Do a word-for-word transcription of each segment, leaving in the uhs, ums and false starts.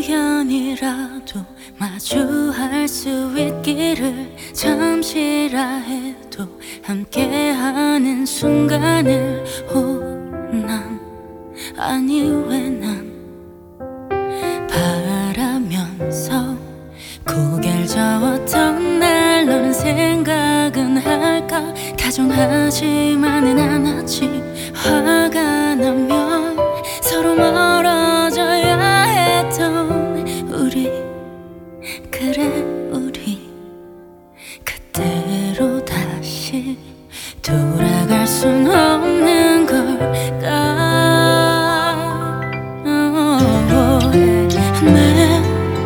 우연이라도 마주할 수 있기를 잠시라 해도 함께하는 순간을 오난 아니 왜 난 바라면서 고개를 저었던 날 너는 생각은 할까 다정하지만은 않았지 화가 나면 서로 멀어져야 했던 우리 그래 우리 그때로 다시 돌아갈 순 없는 걸까 내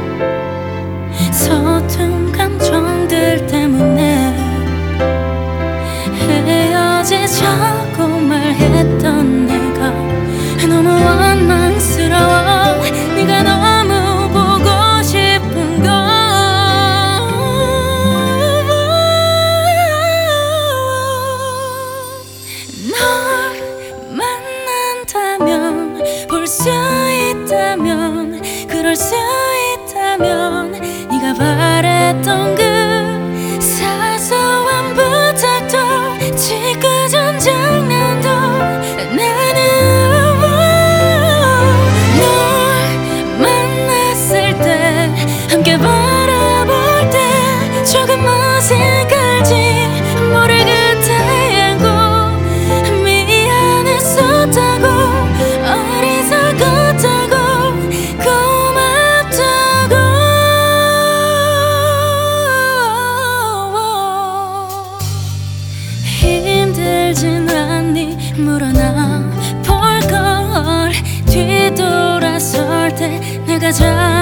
서툰 감정들 때문에 헤어지자고 말했던 내가 너무 원망스러워 네가 너무 보고 싶은 걸 널 만난다면 볼 수 있다면 그럴 수 있다면 네가 바랬던 그 사소한 부탁도 지그전 장난도 나는 널 만났을 때 함께 바라볼 때 조금 어색할지 모를 그때고 미안했었다고 어리석었다고 고맙다고 힘들진 않니 물어나 볼 걸 뒤돌아설 때 내가 잘